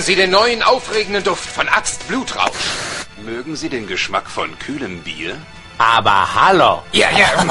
Sie den neuen, aufregenden Duft von Axt Blutrausch? Mögen Sie den Geschmack von kühlem Bier? Aber hallo. Ja.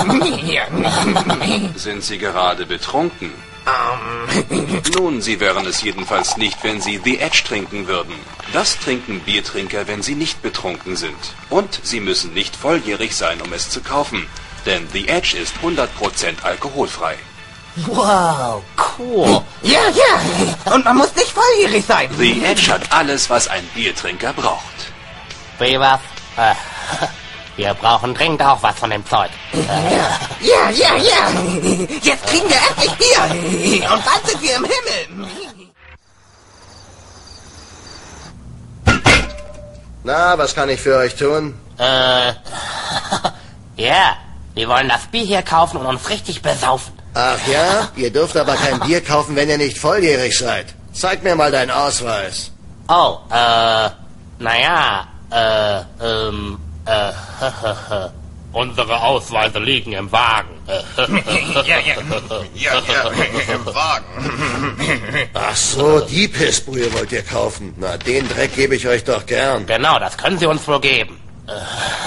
Sind Sie gerade betrunken? Nun, Sie wären es jedenfalls nicht, wenn Sie The Edge trinken würden. Das trinken Biertrinker, wenn sie nicht betrunken sind. Und Sie müssen nicht volljährig sein, um es zu kaufen. Denn The Edge ist 100% alkoholfrei. Wow, cool. Ja. Und man muss nicht volljährig sein. The Edge hat alles, was ein Biertrinker braucht. Wie was? Wir brauchen dringend auch was von dem Zeug. Ja. Jetzt kriegen wir endlich Bier. Und dann sind wir im Himmel. Na, was kann ich für euch tun? Ja, wir wollen das Bier hier kaufen und uns richtig besaufen. Ach ja? Ihr dürft aber kein Bier kaufen, wenn ihr nicht volljährig seid. Zeig mir mal deinen Ausweis. Oh, naja, unsere Ausweise liegen im Wagen. Ja, im Wagen. Ach so, die Pissbrühe wollt ihr kaufen. Na, den Dreck gebe ich euch doch gern. Genau, das können Sie uns wohl geben.